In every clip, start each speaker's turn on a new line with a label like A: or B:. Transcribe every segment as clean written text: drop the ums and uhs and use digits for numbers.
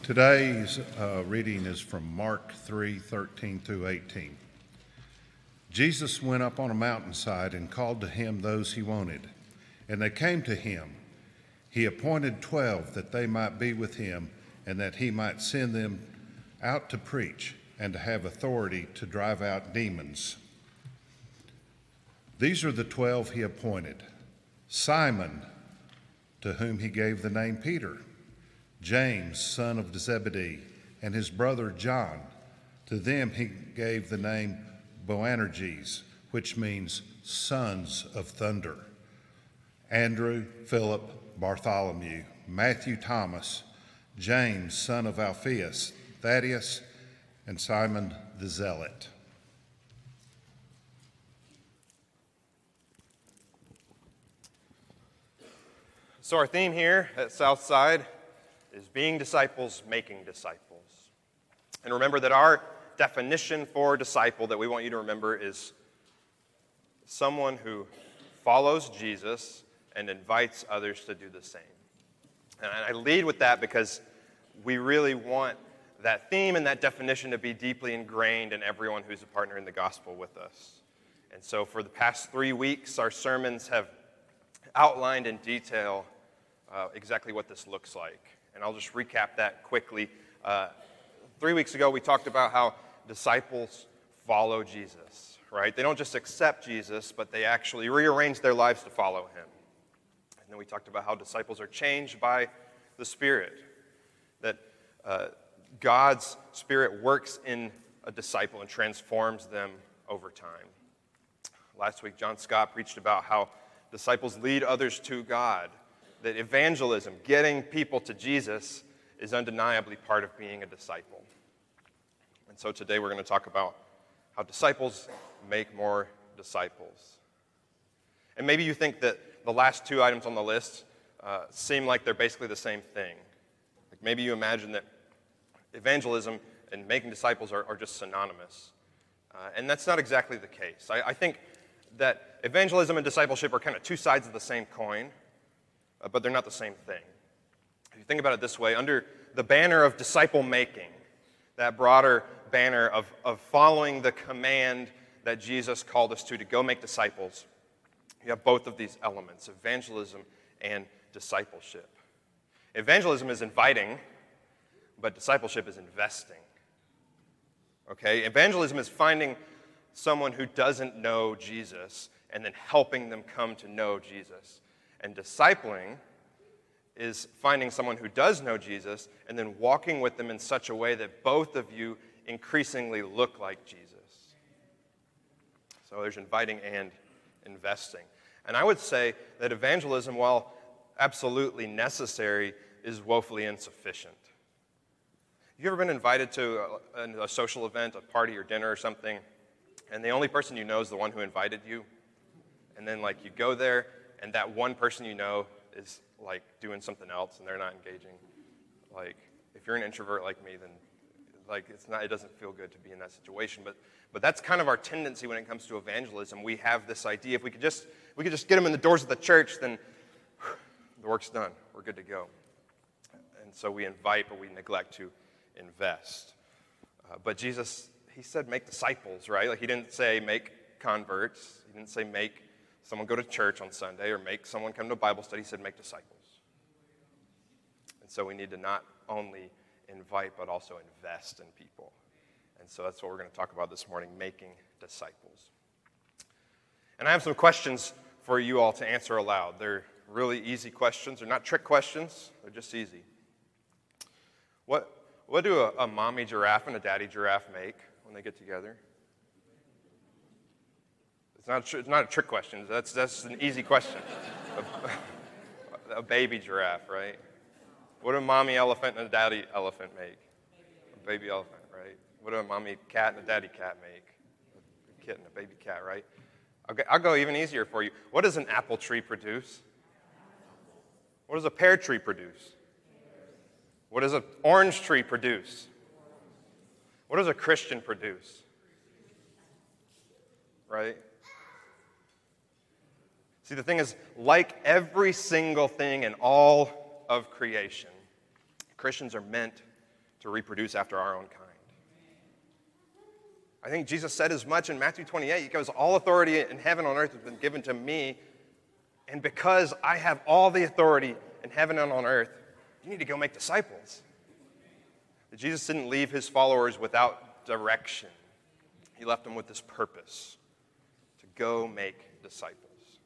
A: Today's reading is from Mark 3:13 through 18. Jesus went up on a mountainside and called to him those he wanted, and they came to him. He appointed 12 that they might be with him and that he might send them out to preach and to have authority to drive out demons. These are the 12 he appointed: Simon, to whom he gave the name Peter; James, son of Zebedee, and his brother John. To them he gave the name Boanerges, which means sons of thunder; Andrew, Philip, Bartholomew, Matthew, Thomas, James, son of Alphaeus, Thaddeus, and Simon the Zealot.
B: So our theme here at Southside is being disciples, making disciples. And remember that our definition for disciple that we want you to remember is someone who follows Jesus and invites others to do the same. And I lead with that because we really want that theme and that definition to be deeply ingrained in everyone who's a partner in the gospel with us. And so for the past 3 weeks, our sermons have outlined in detail exactly what this looks like. And I'll just recap that quickly. 3 weeks ago, we talked about how disciples follow Jesus, right? They don't just accept Jesus, but they actually rearrange their lives to follow him. And then we talked about how disciples are changed by the Spirit, that God's Spirit works in a disciple and transforms them over time. Last week, John Scott preached about how disciples lead others to God, that evangelism, getting people to Jesus, is undeniably part of being a disciple. And so today we're going to talk about how disciples make more disciples. And maybe you think that the last 2 items on the list seem like they're basically the same thing. Like maybe you imagine that evangelism and making disciples are just synonymous. And that's not exactly the case. I think that evangelism and discipleship are kind of two sides of the same coin, but they're not the same thing. If you think about it this way, under the banner of disciple making, that broader banner of following the command that Jesus called us to go make disciples, you have both of these elements, evangelism and discipleship. Evangelism is inviting, but discipleship is investing. Okay? Evangelism is finding someone who doesn't know Jesus and then helping them come to know Jesus. And discipling is finding someone who does know Jesus and then walking with them in such a way that both of you increasingly look like Jesus. So there's inviting and investing. And I would say that evangelism, while absolutely necessary, is woefully insufficient. You ever been invited to a social event, a party or dinner or something, and the only person you know is the one who invited you? And then you go there, and that one person you know is doing something else, and they're not engaging. If you're an introvert like me, then it doesn't feel good to be in that situation. But that's kind of our tendency when it comes to evangelism. We have this idea: if we could just get them in the doors of the church, then the work's done. We're good to go. And so we invite, but we neglect to invest. But Jesus, he said, make disciples, right? He didn't say make converts. He didn't say make someone go to church on Sunday or make someone come to a Bible study. He said make disciples. And so we need to not only invite, but also invest in people. And so that's what we're going to talk about this morning, making disciples. And I have some questions for you all to answer aloud. They're really easy questions. They're not trick questions. They're just easy. What do a mommy giraffe and a daddy giraffe make when they get together? It's not a trick question. That's an easy question. A baby giraffe, right? What do a mommy elephant and a daddy elephant make? A baby elephant, right? What do a mommy cat and a daddy cat make? A kitten, a baby cat, right? Okay, I'll go even easier for you. What does an apple tree produce? What does a pear tree produce? What does an orange tree produce? What does a Christian produce? Right? See, the thing is, like every single thing in all of creation, Christians are meant to reproduce after our own kind. I think Jesus said as much in Matthew 28. He goes, all authority in heaven and on earth has been given to me, and because I have all the authority in heaven and on earth, you need to go make disciples. But Jesus didn't leave his followers without direction. He left them with this purpose, to go make disciples.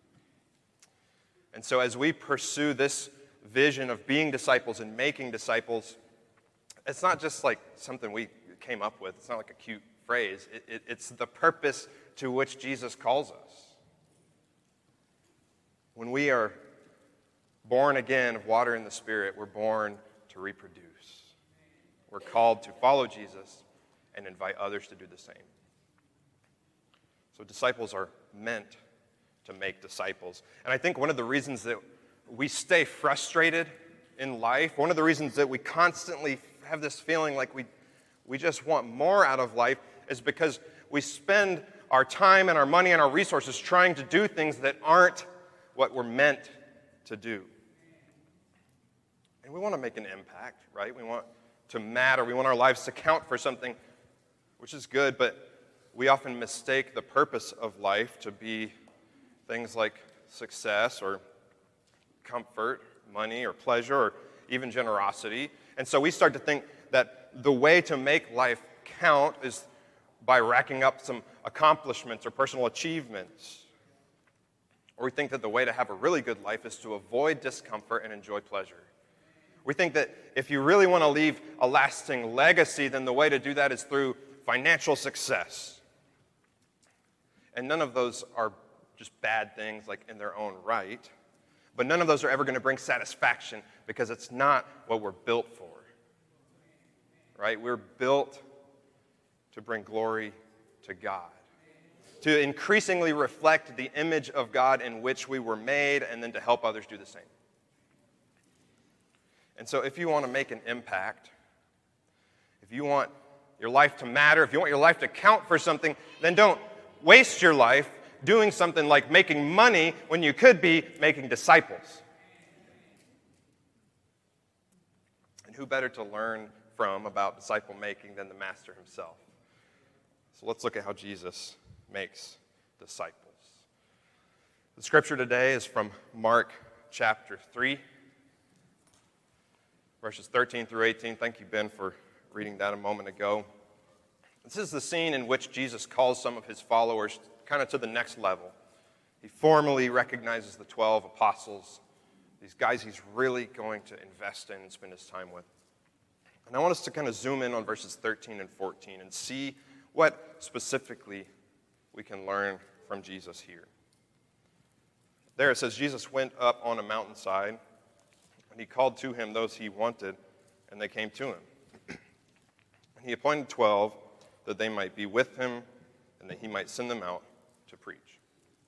B: And so as we pursue this vision of being disciples and making disciples, it's not just like something we came up with. It's not like a cute phrase. It's the purpose to which Jesus calls us. When we are born again of water and the Spirit, we're born to reproduce. We're called to follow Jesus and invite others to do the same. So disciples are meant to make disciples. And I think one of the reasons that we stay frustrated in life, one of the reasons that we constantly have this feeling like we just want more out of life, is because we spend our time and our money and our resources trying to do things that aren't what we're meant to do. And we want to make an impact, right? We want to matter. We want our lives to count for something, which is good, but we often mistake the purpose of life to be things like success or comfort, money or pleasure, or even generosity. And so we start to think that the way to make life count is by racking up some accomplishments or personal achievements. Or we think that the way to have a really good life is to avoid discomfort and enjoy pleasure. We think that if you really want to leave a lasting legacy, then the way to do that is through financial success. And none of those are just bad things like in their own right. But none of those are ever going to bring satisfaction because it's not what we're built for. Right? We're built to bring glory to God, to increasingly reflect the image of God in which we were made, and then to help others do the same. And so if you want to make an impact, if you want your life to matter, if you want your life to count for something, then don't waste your life doing something like making money when you could be making disciples. And who better to learn from about disciple making than the Master himself? So let's look at how Jesus makes disciples. The scripture today is from Mark chapter 3, verses 13 through 18. Thank you, Ben, for reading that a moment ago. This is the scene in which Jesus calls some of his followers kind of to the next level. He formally recognizes the 12 apostles, these guys he's really going to invest in and spend his time with. And I want us to kind of zoom in on verses 13 and 14 and see what specifically we can learn from Jesus here. There it says, Jesus went up on a mountainside, and he called to him those he wanted, and they came to him. And he appointed 12 that they might be with him, and that he might send them out to preach.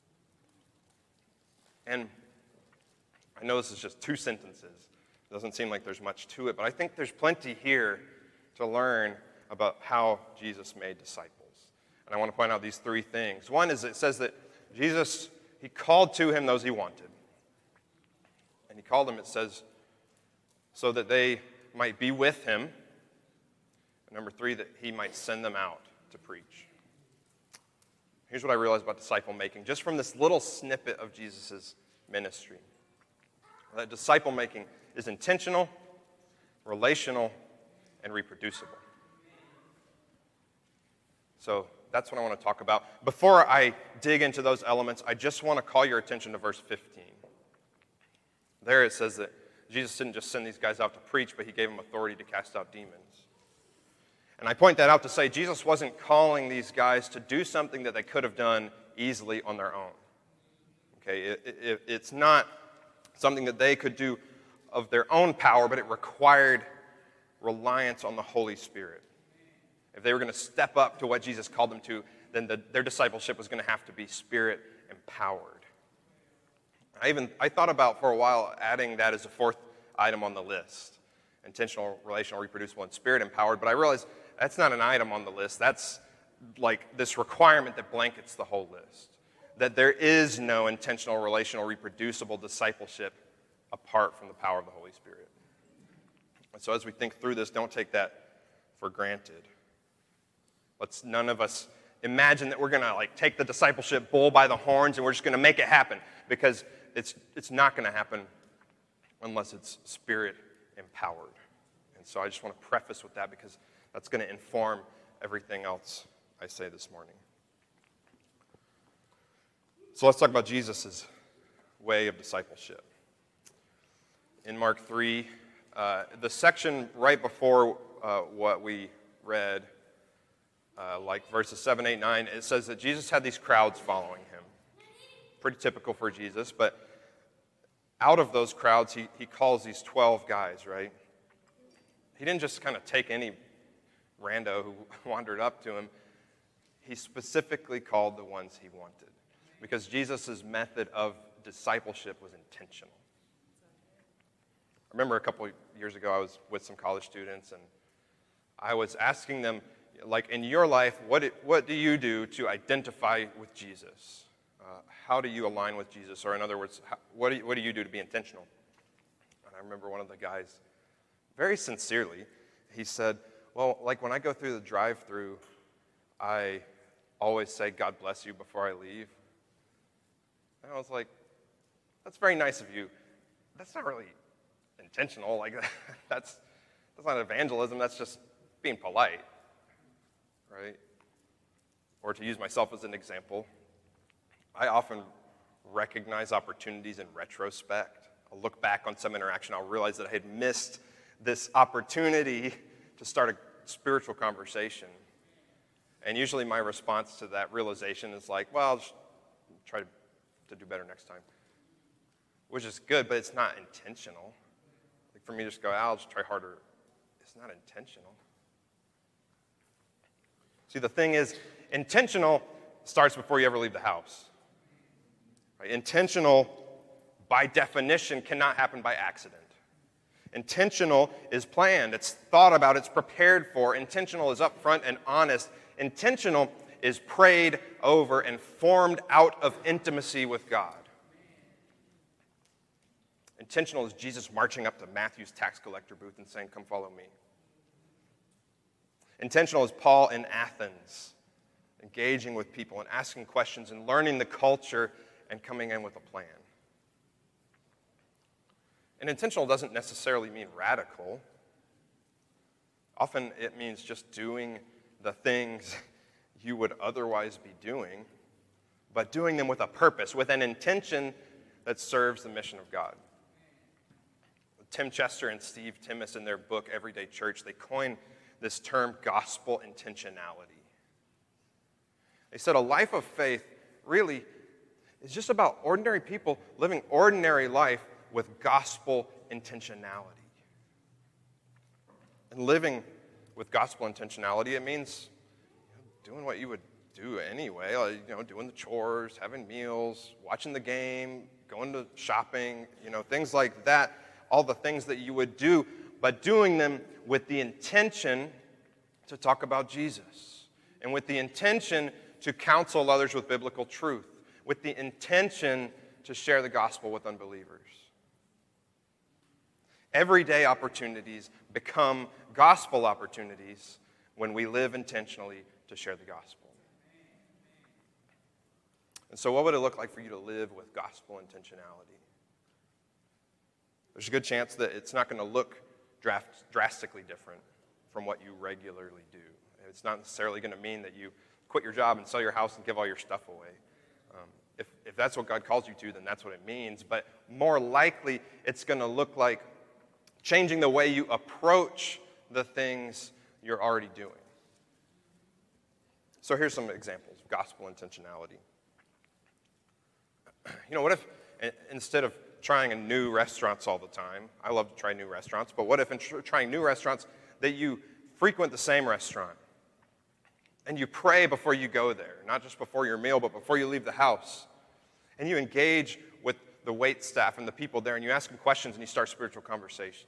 B: And I know this is just 2 sentences. It doesn't seem like there's much to it, but I think there's plenty here to learn about how Jesus made disciples. And I want to point out these 3 things. One is it says that Jesus, he called to him those he wanted. And he called them, it says, so that they might be with him. And number 3, that he might send them out to preach. Here's what I realized about disciple making, just from this little snippet of Jesus' ministry. That disciple making is intentional, relational, and reproducible. So that's what I want to talk about. Before I dig into those elements, I just want to call your attention to verse 15. There it says that Jesus didn't just send these guys out to preach, but he gave them authority to cast out demons. And I point that out to say Jesus wasn't calling these guys to do something that they could have done easily on their own. Okay, it's not something that they could do of their own power, but it required reliance on the Holy Spirit. If they were going to step up to what Jesus called them to, then their discipleship was going to have to be Spirit empowered. I thought about for a while adding that as a 4th item on the list. Intentional, relational, reproducible, and Spirit empowered, but I realized that's not an item on the list. That's like this requirement that blankets the whole list. That there is no intentional, relational, reproducible discipleship apart from the power of the Holy Spirit. And so as we think through this, don't take that for granted. Let's none of us imagine that we're going to take the discipleship bull by the horns and we're just going to make it happen, because it's not going to happen unless it's Spirit empowered. And so I just want to preface with that, because that's going to inform everything else I say this morning. So let's talk about Jesus' way of discipleship. In Mark 3, the section right before what we read, like verses 7, 8, 9, it says that Jesus had these crowds following him. Pretty typical for Jesus, but out of those crowds, he calls these 12 guys, right? He didn't just kind of take any rando who wandered up to him. He specifically called the ones he wanted, because Jesus' method of discipleship was intentional. I remember a couple of years ago, I was with some college students, and I was asking them, in your life, what do you do to identify with Jesus? How do you align with Jesus? Or in other words, what do you do to be intentional? And I remember one of the guys, very sincerely, he said, well, when I go through the drive-thru, I always say, God bless you, before I leave. And I was like, that's very nice of you. That's not really intentional. That's not evangelism. That's just being polite, right? Or to use myself as an example, I often recognize opportunities in retrospect. I'll look back on some interaction. I'll realize that I had missed this opportunity to start a spiritual conversation. And usually my response to that realization is well, I'll just try to do better next time. Which is good, but it's not intentional. For me to just go, I'll just try harder. It's not intentional. See, the thing is, intentional starts before you ever leave the house. Right? Intentional, by definition, cannot happen by accident. Intentional is planned. It's thought about. It's prepared for. Intentional is upfront and honest. Intentional is prayed over and formed out of intimacy with God. Intentional is Jesus marching up to Matthew's tax collector booth and saying, come follow me. Intentional is Paul in Athens, engaging with people and asking questions and learning the culture and coming in with a plan. And intentional doesn't necessarily mean radical. Often it means just doing the things you would otherwise be doing, but doing them with a purpose, with an intention that serves the mission of God. Tim Chester and Steve Timmis, in their book, Everyday Church, they coined this term gospel intentionality. They said a life of faith really is just about ordinary people living ordinary life with gospel intentionality. And living with gospel intentionality, it means doing what you would do anyway, doing the chores, having meals, watching the game, going to shopping, things like that. All the things that you would do, but doing them with the intention to talk about Jesus, and with the intention to counsel others with biblical truth, with the intention to share the gospel with unbelievers. Everyday opportunities become gospel opportunities when we live intentionally to share the gospel. And so what would it look like for you to live with gospel intentionality? There's a good chance that it's not going to look drastically different from what you regularly do. It's not necessarily going to mean that you quit your job and sell your house and give all your stuff away. If that's what God calls you to, then that's what it means. But more likely, it's going to look like changing the way you approach the things you're already doing. So here's some examples of gospel intentionality. What if instead of trying new restaurants all the time, I love to try new restaurants, but what if in trying new restaurants that you frequent the same restaurant and you pray before you go there, not just before your meal, but before you leave the house, and you engage with the wait staff and the people there, and you ask them questions and you start spiritual conversations?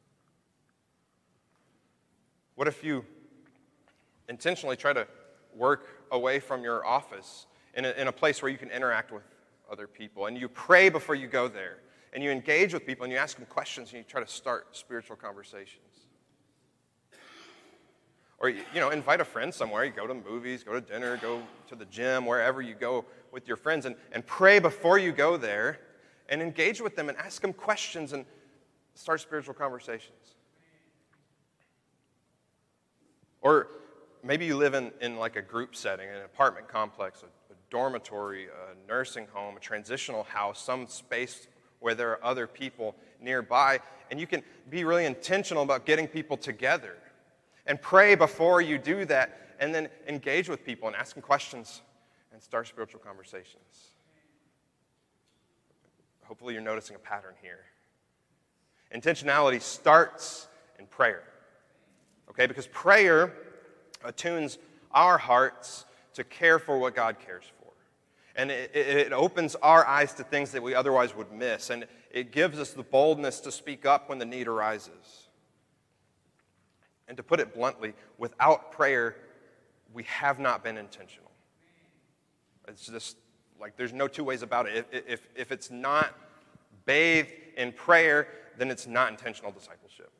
B: What if you intentionally try to work away from your office in a place where you can interact with other people, and you pray before you go there, and you engage with people, and you ask them questions, and you try to start spiritual conversations? Or, invite a friend somewhere. You go to movies, go to dinner, go to the gym, wherever you go with your friends, and pray before you go there, and engage with them and ask them questions and start spiritual conversations. Or maybe you live in like a group setting, an apartment complex, a dormitory, a nursing home, a transitional house, some space where there are other people nearby, and you can be really intentional about getting people together. And pray before you do that, and then engage with people and ask them questions and start spiritual conversations. Hopefully you're noticing a pattern here. Intentionality starts in prayer. Okay, because prayer attunes our hearts to care for what God cares for. And it opens our eyes to things that we otherwise would miss. And it gives us the boldness to speak up when the need arises. And to put it bluntly, without prayer, we have not been intentional. It's just like there's no two ways about it. If it's not bathed in prayer, then it's not intentional discipleship.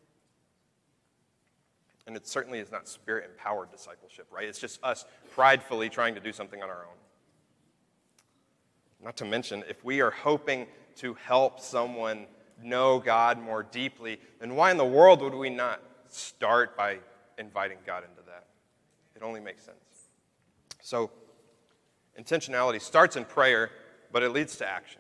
B: And it certainly is not spirit-empowered discipleship, right? It's just us pridefully trying to do something on our own. Not to mention, if we are hoping to help someone know God more deeply, then why in the world would we not start by inviting God into that? It only makes sense. So, intentionality starts in prayer, but it leads to action.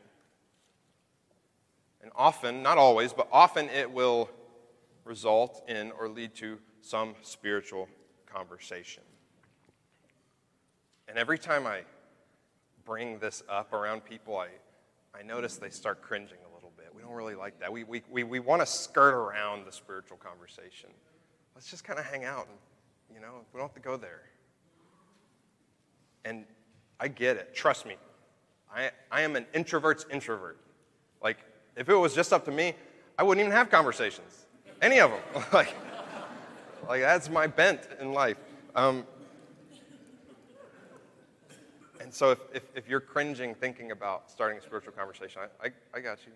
B: And often, not always, but often it will result in or lead to some spiritual conversation. And every time I bring this up around people, I notice they start cringing a little bit. We don't really like that. We want to skirt around the spiritual conversation. Let's just kind of hang out and, we don't have to go there. And I get it. Trust me. I am an introvert's introvert. Like, if it was just up to me, I wouldn't even have conversations. Any of them. like that's my bent in life. And so if you're cringing thinking about starting a spiritual conversation, I got you.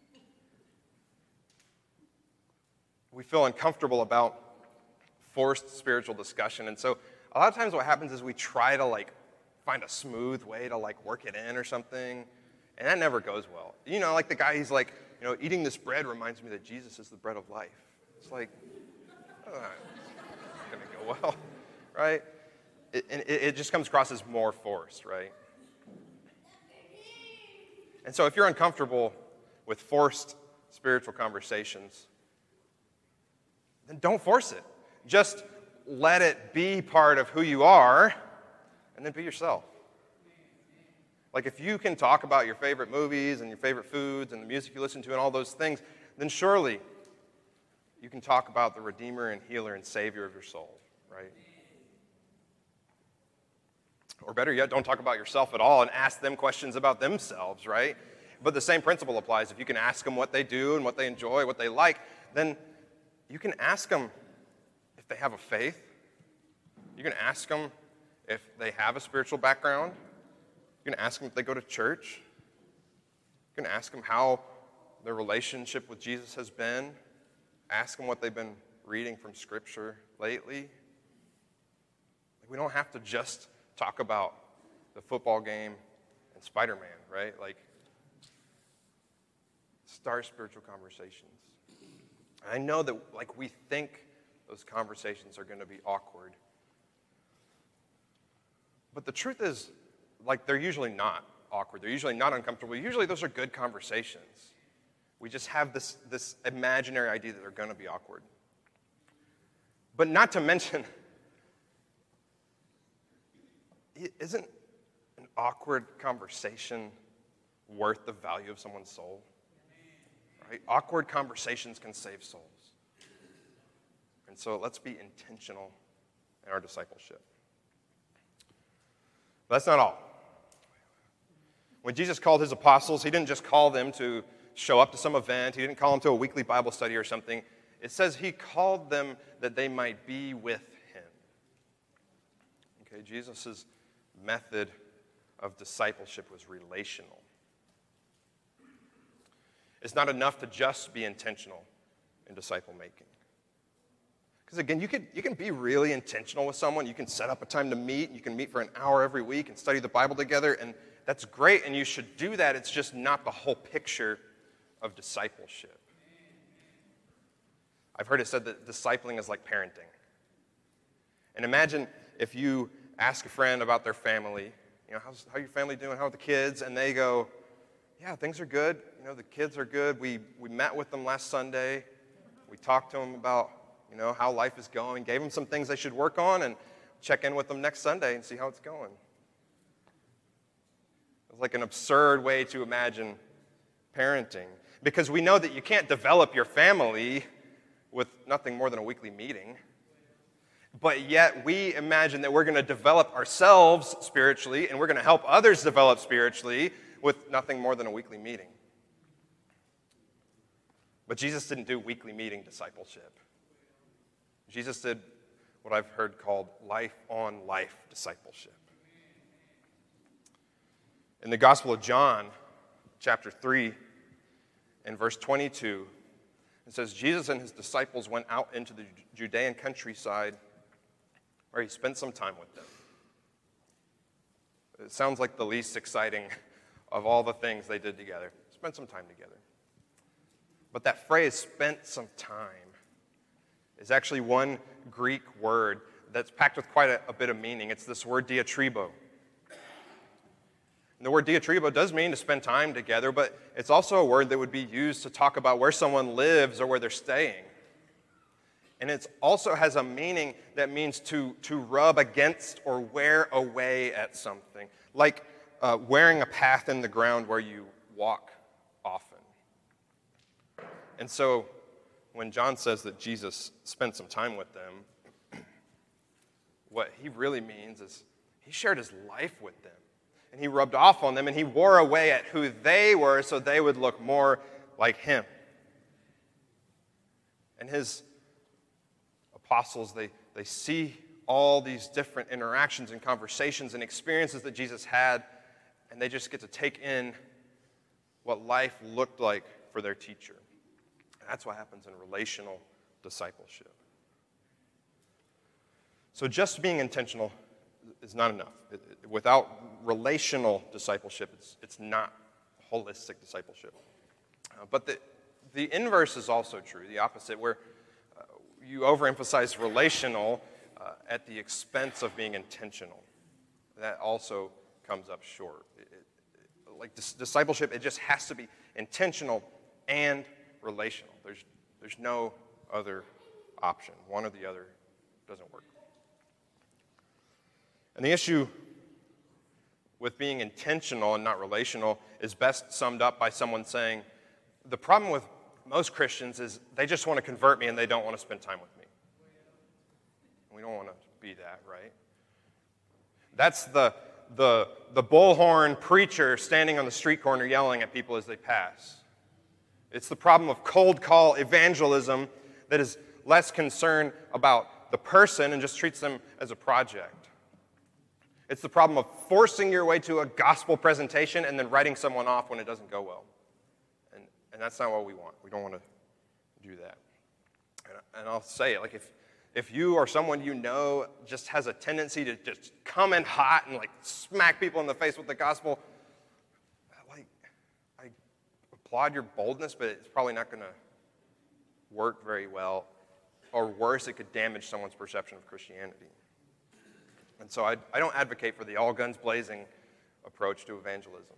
B: We feel uncomfortable about forced spiritual discussion. And so a lot of times what happens is we try to find a smooth way to work it in or something. And that never goes well. Like the guy, he's like, eating this bread reminds me that Jesus is the bread of life. It's like, it's not going to go well, right? It just comes across as more forced, right? And so if you're uncomfortable with forced spiritual conversations, then don't force it. Just let it be part of who you are, and then be yourself. Like if you can talk about your favorite movies and your favorite foods and the music you listen to and all those things, then surely you can talk about the Redeemer and Healer and Savior of your soul, right? Or better yet, don't talk about yourself at all and ask them questions about themselves, right? But the same principle applies. If you can ask them what they do and what they enjoy, what they like, then you can ask them if they have a faith. You can ask them if they have a spiritual background. You can ask them if they go to church. You can ask them how their relationship with Jesus has been. Ask them what they've been reading from Scripture lately. We don't have to just talk about the football game and Spider-Man, right? Start spiritual conversations. And I know that we think those conversations are going to be awkward. But the truth is, they're usually not awkward. They're usually not uncomfortable. Usually those are good conversations. We just have this imaginary idea that they're going to be awkward. But not to mention, isn't an awkward conversation worth the value of someone's soul? Right? Awkward conversations can save souls. And so let's be intentional in our discipleship. But that's not all. When Jesus called his apostles, he didn't just call them to show up to some event. He didn't call them to a weekly Bible study or something. It says he called them that they might be with him. Okay, Jesus' method of discipleship was relational. It's not enough to just be intentional in disciple making. Because again, you can be really intentional with someone. You can set up a time to meet. You can meet for an hour every week and study the Bible together, and that's great, and you should do that. It's just not the whole picture of discipleship. I've heard it said that discipling is like parenting. And imagine if you ask a friend about their family, how your family doing? How are the kids? And they go, yeah, things are good. The kids are good. We met with them last Sunday. We talked to them about, how life is going, gave them some things they should work on, and check in with them next Sunday and see how it's going. It's like an absurd way to imagine parenting, because we know that you can't develop your family with nothing more than a weekly meeting. But yet we imagine that we're going to develop ourselves spiritually and we're going to help others develop spiritually with nothing more than a weekly meeting. But Jesus didn't do weekly meeting discipleship. Jesus did what I've heard called life-on-life discipleship. In the Gospel of John, chapter 3, and verse 22, it says, Jesus and his disciples went out into the Judean countryside where he spent some time with them. It sounds like the least exciting of all the things they did together. Spent some time together. But that phrase, spent some time, is actually one Greek word that's packed with quite a bit of meaning. It's this word diatribo. And the word diatribo does mean to spend time together, but it's also a word that would be used to talk about where someone lives or where they're staying. And it also has a meaning that means to rub against or wear away at something, like wearing a path in the ground where you walk often. And so when John says that Jesus spent some time with them, what he really means is he shared his life with them. And he rubbed off on them, and he wore away at who they were so they would look more like him. And his apostles, they see all these different interactions and conversations and experiences that Jesus had, and they just get to take in what life looked like for their teacher. And that's what happens in relational discipleship. So just being intentional is not enough. Without relational discipleship, it's not holistic discipleship. But the inverse is also true, the opposite, where you overemphasize relational at the expense of being intentional. That also comes up short. Like discipleship, it just has to be intentional and relational. There's no other option. One or the other doesn't work. And the issue with being intentional and not relational is best summed up by someone saying, the problem with most Christians is they just want to convert me and they don't want to spend time with me. We don't want to be that, right? That's the bullhorn preacher standing on the street corner yelling at people as they pass. It's the problem of cold call evangelism that is less concerned about the person and just treats them as a project. It's the problem of forcing your way to a gospel presentation and then writing someone off when it doesn't go well. And that's not what we want. We don't want to do that. And I'll say it, like if you or someone you know just has a tendency to just come in hot and like smack people in the face with the gospel, like I applaud your boldness, but it's probably not going to work very well. Or worse, it could damage someone's perception of Christianity. And so I don't advocate for the all guns blazing approach to evangelism.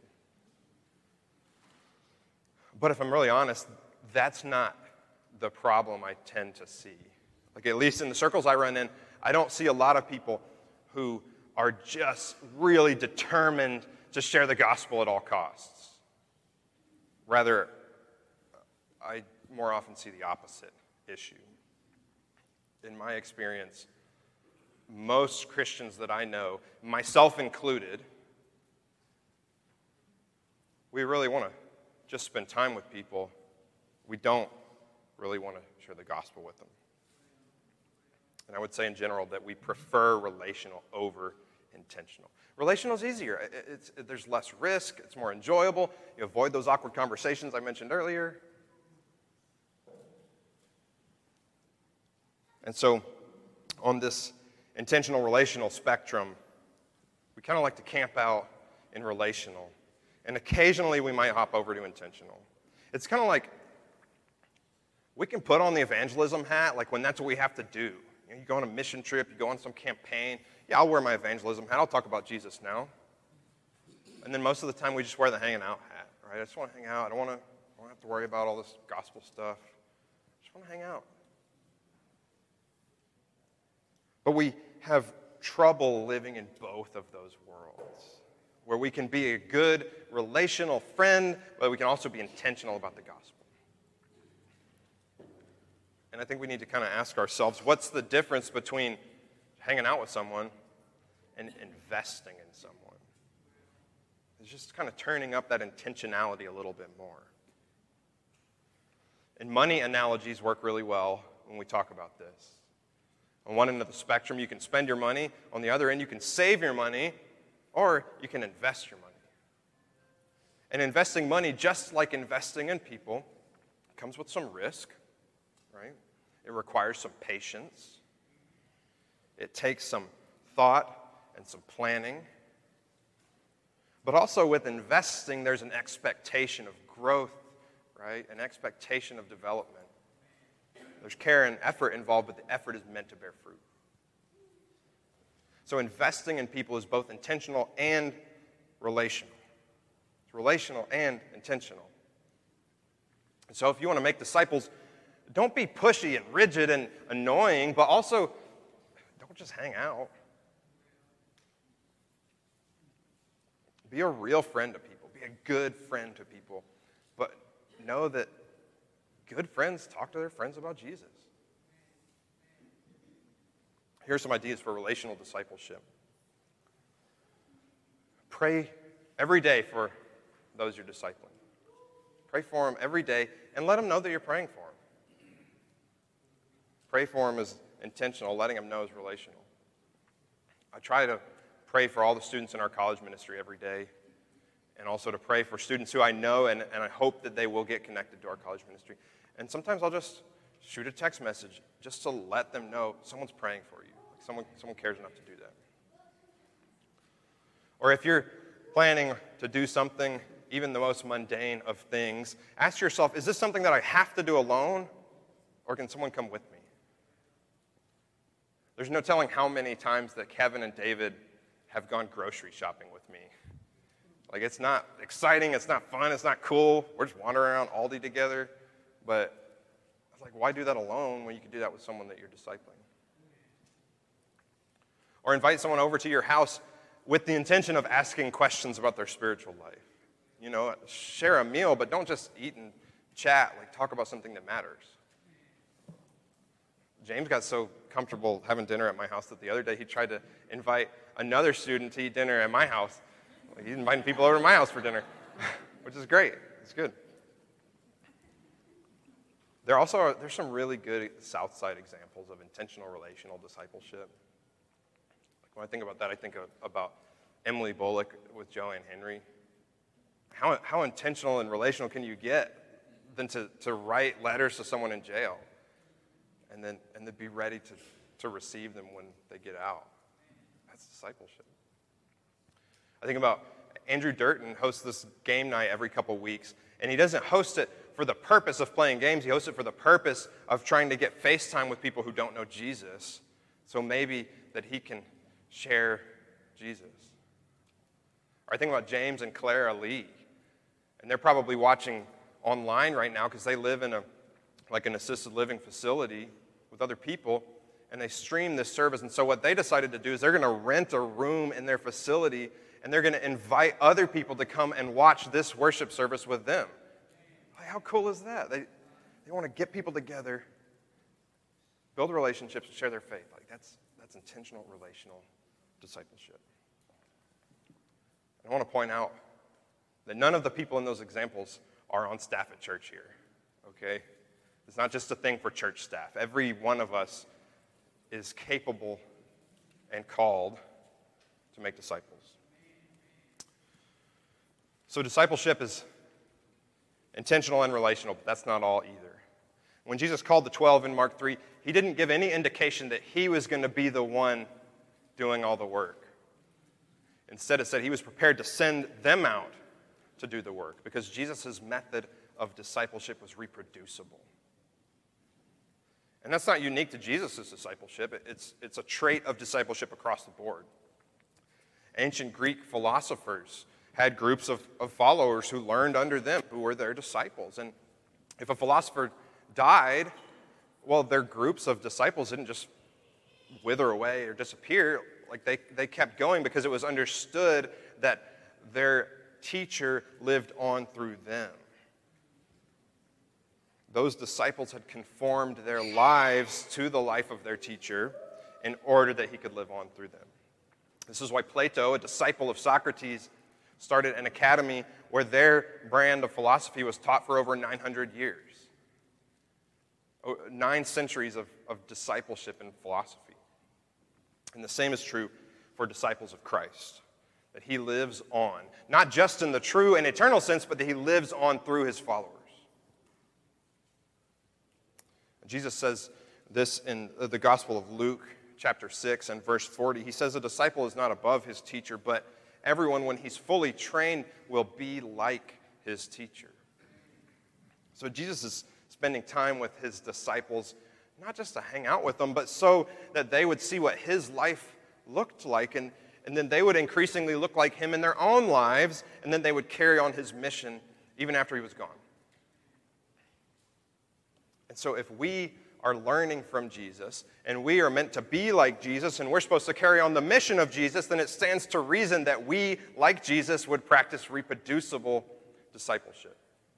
B: But if I'm really honest, that's not the problem I tend to see. Like at least in the circles I run in, I don't see a lot of people who are just really determined to share the gospel at all costs. Rather, I more often see the opposite issue. In my experience, most Christians that I know, myself included, we really want to just spend time with people. We don't really want to share the gospel with them. And I would say in general that we prefer relational over intentional. Relational is easier. There's less risk. It's more enjoyable. You avoid those awkward conversations I mentioned earlier. And so on this intentional relational spectrum, we kind of like to camp out in relational. And occasionally we might hop over to intentional. It's kind of like we can put on the evangelism hat, like when that's what we have to do. You know, you go on a mission trip, you go on some campaign. Yeah, I'll wear my evangelism hat. I'll talk about Jesus now. And then most of the time we just wear the hanging out hat, right? I just want to hang out. I don't have to worry about all this gospel stuff. I just want to hang out. But we have trouble living in both of those worlds, where we can be a good relational friend, but we can also be intentional about the gospel. And I think we need to kind of ask ourselves, what's the difference between hanging out with someone and investing in someone? It's just kind of turning up that intentionality a little bit more. And money analogies work really well when we talk about this. On one end of the spectrum, you can spend your money. On the other end, you can save your money, or you can invest your money. And investing money, just like investing in people, comes with some risk, right? It requires some patience. It takes some thought and some planning. But also with investing, there's an expectation of growth, right? An expectation of development. There's care and effort involved, but the effort is meant to bear fruit. So investing in people is both intentional and relational. It's relational and intentional. And so if you want to make disciples, don't be pushy and rigid and annoying, but also don't just hang out. Be a real friend to people. Be a good friend to people. But know that good friends talk to their friends about Jesus. Here are some ideas for relational discipleship. Pray every day for those you're discipling. Pray for them every day and let them know that you're praying for them. Pray for them is intentional. Letting them know is relational. I try to pray for all the students in our college ministry every day, and also to pray for students who I know and I hope that they will get connected to our college ministry. And sometimes I'll just shoot a text message just to let them know someone's praying for you. Like someone cares enough to do that. Or if you're planning to do something, even the most mundane of things, ask yourself, is this something that I have to do alone, or can someone come with me? There's no telling how many times that Kevin and David have gone grocery shopping with me. Like, it's not exciting, it's not fun, it's not cool. We're just wandering around Aldi together. But I was like, why do that alone when you can do that with someone that you're discipling? Or invite someone over to your house with the intention of asking questions about their spiritual life. You know, share a meal, but don't just eat and chat. Like, talk about something that matters. James got so comfortable having dinner at my house that the other day he tried to invite another student to eat dinner at my house. Like, he's inviting people over to my house for dinner, which is great. It's good. There's some really good Southside examples of intentional relational discipleship. Like when I think about that, I think about Emily Bullock with Joanne Henry. How intentional and relational can you get than to write letters to someone in jail and then be ready to receive them when they get out? That's discipleship. I think about Andrew Durton hosts this game night every couple weeks, and he doesn't host it for the purpose of playing games. He hosts it for the purpose of trying to get FaceTime with people who don't know Jesus, so maybe that he can share Jesus. Or I think about James and Clara Lee, and they're probably watching online right now because they live in an assisted living facility with other people, and they stream this service. And so what they decided to do is they're going to rent a room in their facility, and they're going to invite other people to come and watch this worship service with them. Like, how cool is that? They want to get people together, build relationships, and share their faith. Like that's intentional relational discipleship. I want to point out that none of the people in those examples are on staff at church here, okay? It's not just a thing for church staff. Every one of us is capable and called to make disciples. So discipleship is intentional and relational, but that's not all either. When Jesus called the 12 in Mark 3, he didn't give any indication that he was going to be the one doing all the work. Instead, it said he was prepared to send them out to do the work because Jesus' method of discipleship was reproducible. And that's not unique to Jesus' discipleship. It's a trait of discipleship across the board. Ancient Greek philosophers had groups of followers who learned under them, who were their disciples. And if a philosopher died, well, their groups of disciples didn't just wither away or disappear. Like they kept going because it was understood that their teacher lived on through them. Those disciples had conformed their lives to the life of their teacher in order that he could live on through them. This is why Plato, a disciple of Socrates, started an academy where their brand of philosophy was taught for over 900 years. 9 centuries of discipleship in philosophy. And the same is true for disciples of Christ, that he lives on, not just in the true and eternal sense, but that he lives on through his followers. Jesus says this in the Gospel of Luke, chapter 6 and verse 40. He says, a disciple is not above his teacher, but everyone, when he's fully trained, will be like his teacher. So Jesus is spending time with his disciples, not just to hang out with them, but so that they would see what his life looked like, and then they would increasingly look like him in their own lives, and then they would carry on his mission even after he was gone. And so if we are learning from Jesus, and we are meant to be like Jesus, and we're supposed to carry on the mission of Jesus, then it stands to reason that we, like Jesus, would practice reproducible discipleship.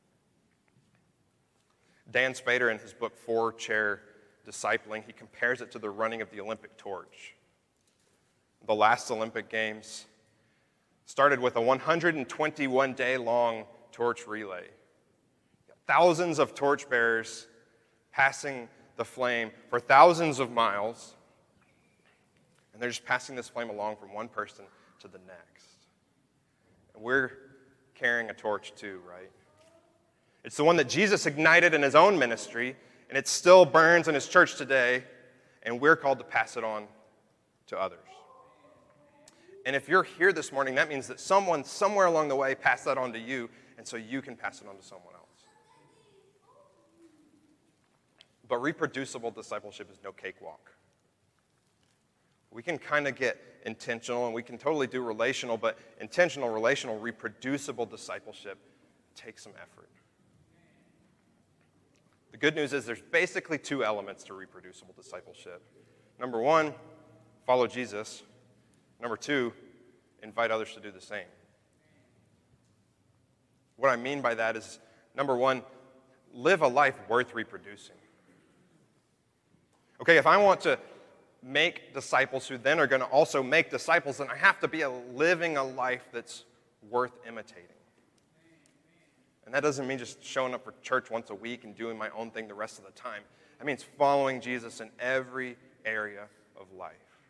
B: Dan Spader, in his book, 4-Chair Discipling, he compares it to the running of the Olympic torch. The last Olympic Games started with a 121-day-long torch relay. Thousands of torchbearers passing the flame for thousands of miles, and they're just passing this flame along from one person to the next. And we're carrying a torch too, right? It's the one that Jesus ignited in his own ministry, and it still burns in his church today, and we're called to pass it on to others. And if you're here this morning, that means that someone somewhere along the way passed that on to you, and so you can pass it on to someone else. But reproducible discipleship is no cakewalk. We can kind of get intentional, and we can totally do relational, but intentional, relational, reproducible discipleship takes some effort. The good news is there's basically 2 elements to reproducible discipleship. Number 1, follow Jesus. Number 2, invite others to do the same. What I mean by that is, number 1, live a life worth reproducing. Okay, if I want to make disciples who then are going to also make disciples, then I have to be living a life that's worth imitating. And that doesn't mean just showing up for church once a week and doing my own thing the rest of the time. That means following Jesus in every area of life.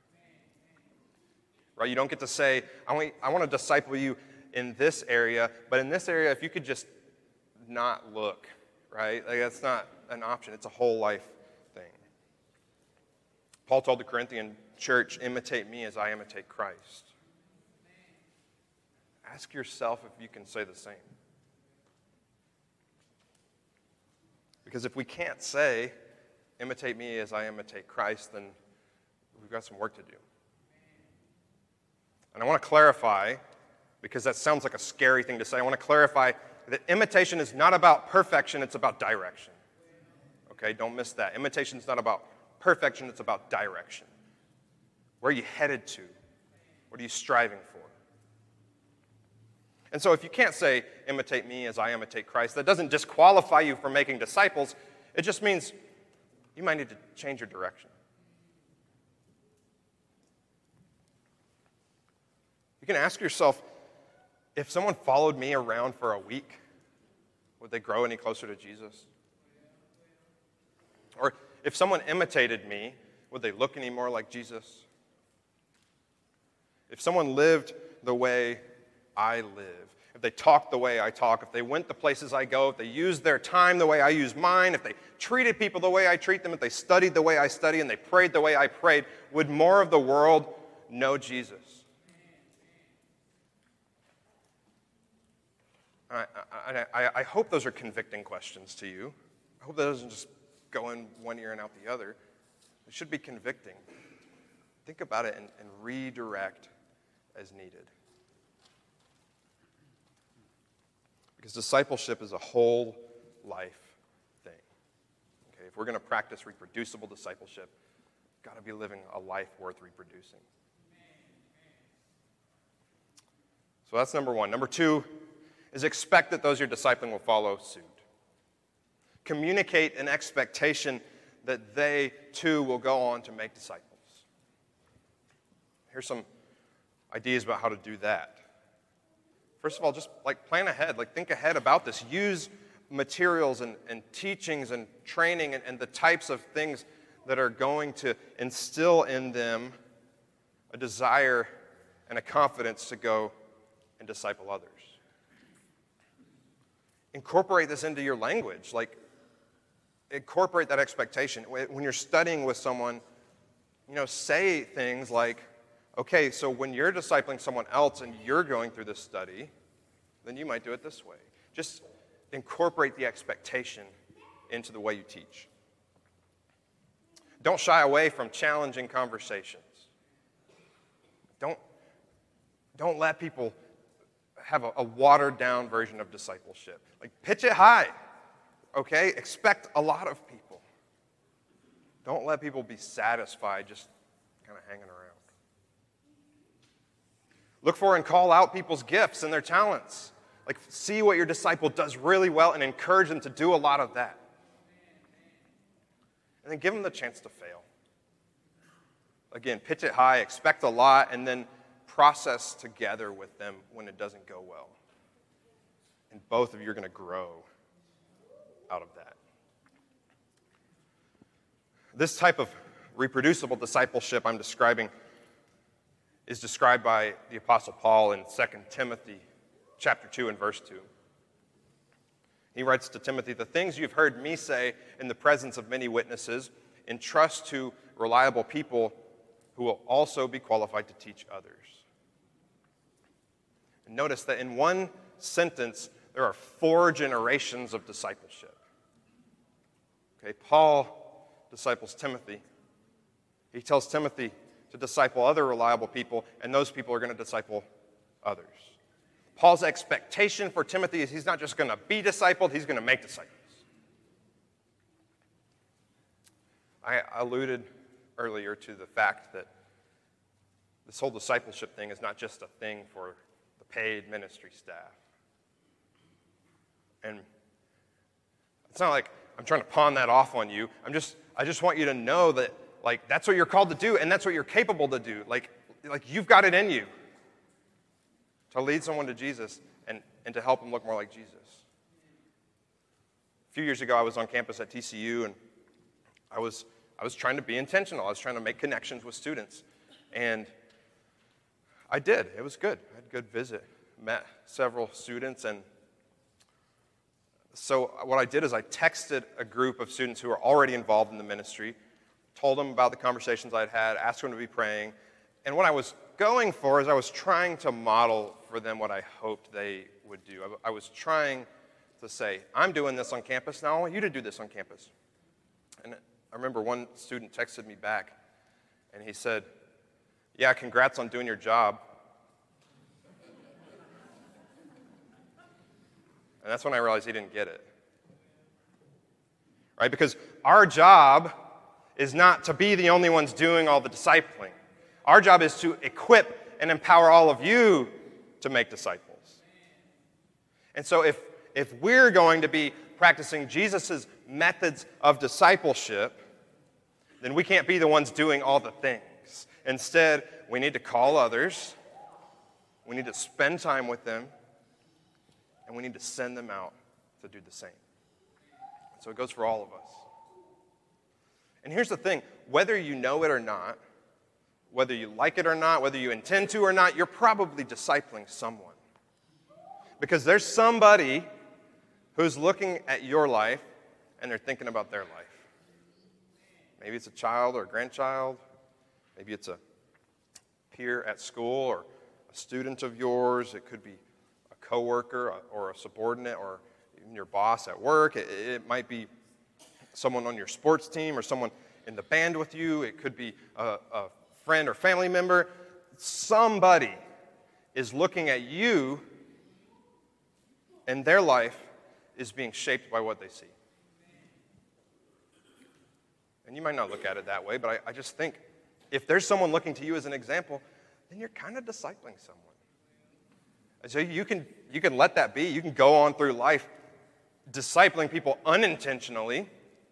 B: Right? You don't get to say, I want to disciple you in this area, but in this area, if you could just not look, right? Like, that's not an option. It's a whole life thing. Paul told the Corinthian church, imitate me as I imitate Christ. Ask yourself if you can say the same. Because if we can't say, imitate me as I imitate Christ, then we've got some work to do. And I want to clarify, because that sounds like a scary thing to say, I want to clarify that imitation is not about perfection, it's about direction. Okay, don't miss that. Imitation is not about perfection, it's about direction. Where are you headed to? What are you striving for? And so if you can't say, imitate me as I imitate Christ, that doesn't disqualify you from making disciples. It just means you might need to change your direction. You can ask yourself, if someone followed me around for a week, would they grow any closer to Jesus? Or if someone imitated me, would they look any more like Jesus? If someone lived the way I live, if they talked the way I talk, if they went the places I go, if they used their time the way I use mine, if they treated people the way I treat them, if they studied the way I study, and they prayed the way I prayed, would more of the world know Jesus? I hope those are convicting questions to you. I hope that doesn't just go in one ear and out the other. It should be convicting. Think about it and redirect as needed. Because discipleship is a whole life thing. Okay, if we're going to practice reproducible discipleship, we've got to be living a life worth reproducing. So that's number one. Number two is expect that those you're discipling will follow suit. Communicate an expectation that they too will go on to make disciples. Here's some ideas about how to do that. First of all, just plan ahead, think ahead about this. Use materials and teachings and training and the types of things that are going to instill in them a desire and a confidence to go and disciple others. Incorporate this into your language. Incorporate that expectation. When you're studying with someone, say things like, okay, so when you're discipling someone else and you're going through this study, then you might do it this way. Just incorporate the expectation into the way you teach. Don't shy away from challenging conversations. Don't let people have a watered-down version of discipleship. Pitch it high, okay? Expect a lot of people. Don't let people be satisfied just kind of hanging around. Look for and call out people's gifts and their talents. See what your disciple does really well and encourage them to do a lot of that. And then give them the chance to fail. Again, pitch it high, expect a lot, and then process together with them when it doesn't go well. And both of you are going to grow out of that. This type of reproducible discipleship I'm describing is described by the Apostle Paul in 2 Timothy chapter 2 and verse 2. He writes to Timothy, "The things you've heard me say in the presence of many witnesses, entrust to reliable people who will also be qualified to teach others." And notice that in one sentence, there are 4 generations of discipleship. Okay, Paul disciples Timothy. He tells Timothy to disciple other reliable people, and those people are going to disciple others. Paul's expectation for Timothy is he's not just going to be discipled, he's going to make disciples. I alluded earlier to the fact that this whole discipleship thing is not just a thing for the paid ministry staff. And it's not like I'm trying to pawn that off on you. I just want you to know that that's what you're called to do, and that's what you're capable to do. You've got it in you to lead someone to Jesus and to help them look more like Jesus. A few years ago, I was on campus at TCU, and I was trying to be intentional. I was trying to make connections with students, and I did. It was good. I had a good visit. Met several students, and so what I did is I texted a group of students who were already involved in the ministry, told them about the conversations I'd had, asked them to be praying, and what I was going for is I was trying to model for them what I hoped they would do. I was trying to say, I'm doing this on campus, now I want you to do this on campus. And I remember one student texted me back, and he said, "Yeah, congrats on doing your job." And that's when I realized he didn't get it. Right? Because our job is not to be the only ones doing all the discipling. Our job is to equip and empower all of you to make disciples. And so if we're going to be practicing Jesus' methods of discipleship, then we can't be the ones doing all the things. Instead, we need to call others, we need to spend time with them, and we need to send them out to do the same. So it goes for all of us. And here's the thing, whether you know it or not, whether you like it or not, whether you intend to or not, you're probably discipling someone. Because there's somebody who's looking at your life and they're thinking about their life. Maybe it's a child or a grandchild. Maybe it's a peer at school or a student of yours. It could be a coworker or a subordinate or even your boss at work. It might be someone on your sports team or someone in the band with you. It could be a friend or family member. Somebody is looking at you and their life is being shaped by what they see. And you might not look at it that way, but I just think if there's someone looking to you as an example, then you're kind of discipling someone. And so you can let that be. You can go on through life discipling people unintentionally,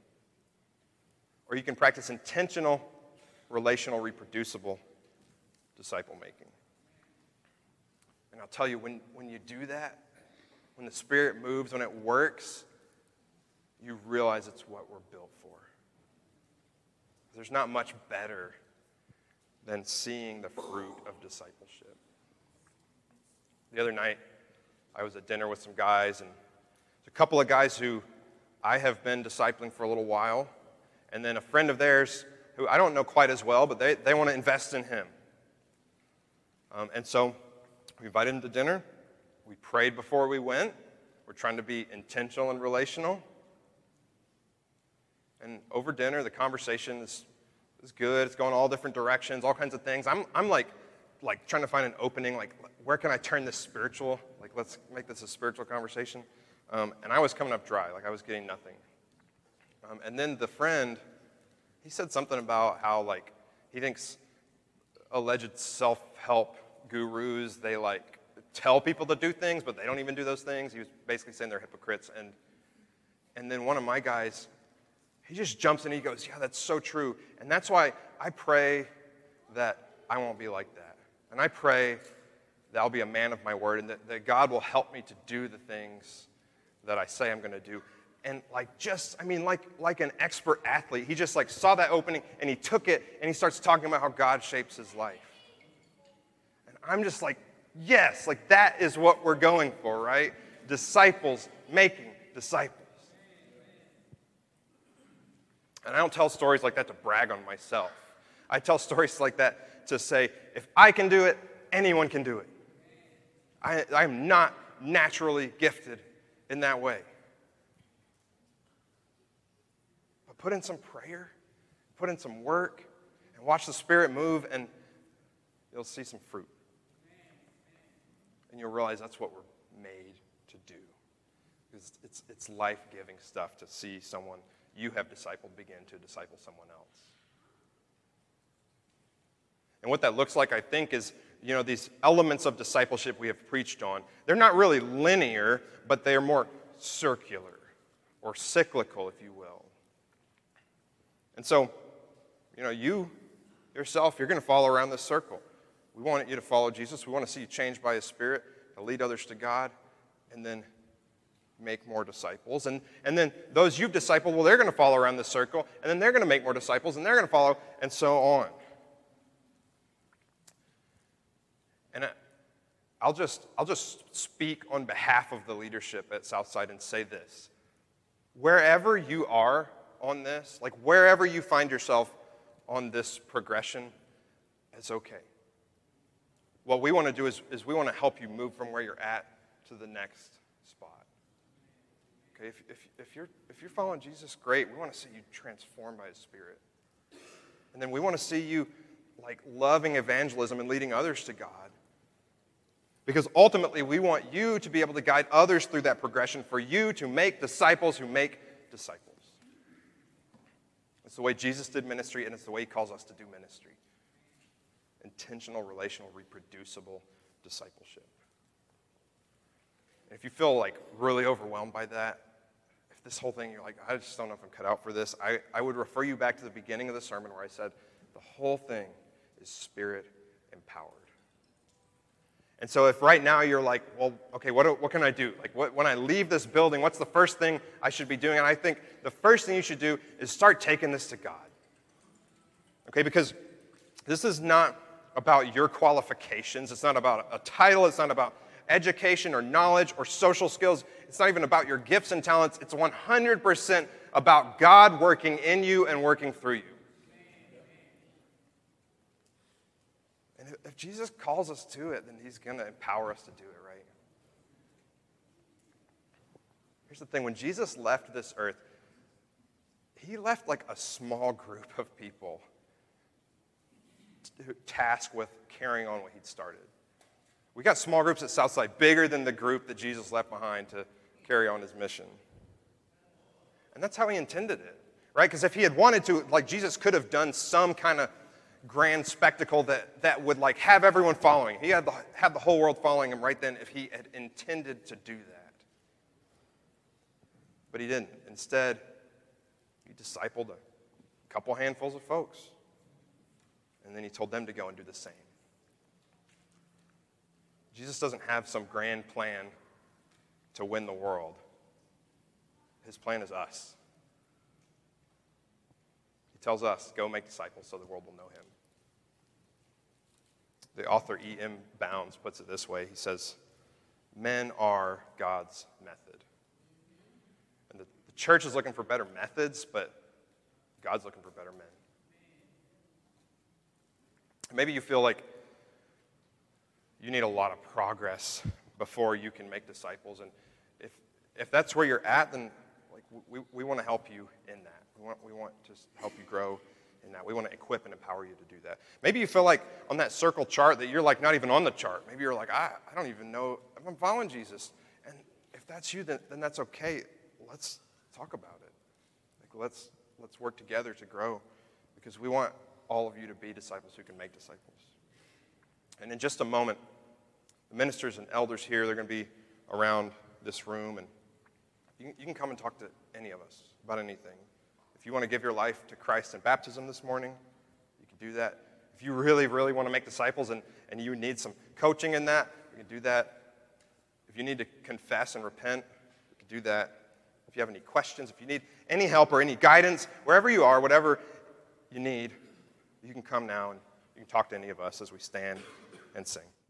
B: or you can practice intentional, relational, reproducible disciple making. And I'll tell you, when you do that, when the Spirit moves, when it works, you realize it's what we're built for. There's not much better than seeing the fruit of discipleship. The other night, I was at dinner with some guys, and a couple of guys who I have been discipling for a little while, and then a friend of theirs who I don't know quite as well, but they want to invest in him. And so we invited him to dinner. We prayed before we went. We're trying to be intentional and relational. And over dinner, the conversation is good. It's going all different directions, all kinds of things. I'm like trying to find an opening, like where can I turn this spiritual? Like let's make this a spiritual conversation. And I was coming up dry, like I was getting nothing. And then the friend, he said something about how like he thinks alleged self-help gurus, they like tell people to do things, but they don't even do those things. He was basically saying they're hypocrites. And then one of my guys, he just jumps in and he goes, yeah, that's so true. And that's why I pray that I won't be like that. And I pray that I'll be a man of my word and that God will help me to do the things that I say I'm going to do. And like an expert athlete, he just like saw that opening and he took it and he starts talking about how God shapes his life. And I'm just like, yes, like that is what we're going for, right? Disciples making disciples. And I don't tell stories like that to brag on myself. I tell stories like that to say, if I can do it, anyone can do it. I'm not naturally gifted in that way. But put in some prayer, put in some work, and watch the Spirit move, and you'll see some fruit. And you'll realize that's what we're made to do. Because it's life-giving stuff to see someone you have discipled begin to disciple someone else. And what that looks like, I think, is, these elements of discipleship we have preached on, they're not really linear, but they are more circular or cyclical, if you will. And so, you yourself, you're going to follow around this circle. We want you to follow Jesus. We want to see you changed by His Spirit, to lead others to God, and then make more disciples. And then those you've discipled, well, they're going to follow around this circle, and then they're going to make more disciples, and they're going to follow, and so on. And I'll just speak on behalf of the leadership at Southside and say this. Wherever you are on this, like wherever you find yourself on this progression, it's okay. What we want to do is we want to help you move from where you're at to the next spot. Okay, if you're following Jesus, great. We want to see you transformed by His Spirit. And then we want to see you like loving evangelism and leading others to God. Because ultimately, we want you to be able to guide others through that progression, for you to make disciples who make disciples. It's the way Jesus did ministry, and it's the way He calls us to do ministry. Intentional, relational, reproducible discipleship. And if you feel like really overwhelmed by that, if this whole thing, you're like, I just don't know if I'm cut out for this, I would refer you back to the beginning of the sermon where I said the whole thing is Spirit empowered. And so if right now you're like, well, okay, what can I do? Like when I leave this building, what's the first thing I should be doing? And I think the first thing you should do is start taking this to God. Okay, because this is not about your qualifications. It's not about a title. It's not about education or knowledge or social skills. It's not even about your gifts and talents. It's 100% about God working in you and working through you. And if Jesus calls us to it, then he's going to empower us to do it, right? Here's the thing. When Jesus left this earth, he left like a small group of people tasked with carrying on what he'd started. We got small groups at Southside, bigger than the group that Jesus left behind to carry on his mission. And that's how he intended it, right? Because if he had wanted to, like, Jesus could have done some kind of grand spectacle that would, like, have everyone following. He had the whole world following him right then if he had intended to do that. But he didn't. Instead, he discipled a couple handfuls of folks. And then he told them to go and do the same. Jesus doesn't have some grand plan to win the world. His plan is us. He tells us, go make disciples so the world will know him. The author E.M. Bounds puts it this way. He says, men are God's method. And the church is looking for better methods, but God's looking for better men. Maybe you feel like you need a lot of progress before you can make disciples. And if that's where you're at, then like we want to help you in that. We want to help you grow in that. We want to equip and empower you to do that. Maybe you feel like on that circle chart that you're like not even on the chart. Maybe you're like, I don't even know if I'm following Jesus. And if that's you, then that's okay. Let's talk about it. Like let's work together to grow, because we want all of you to be disciples who can make disciples. And in just a moment, the ministers and elders here, they're going to be around this room, and you can come and talk to any of us about anything. If you want to give your life to Christ in baptism this morning, you can do that. If you really, really want to make disciples and you need some coaching in that, you can do that. If you need to confess and repent, you can do that. If you have any questions, if you need any help or any guidance, wherever you are, whatever you need, you can come now and you can talk to any of us as we stand and sing.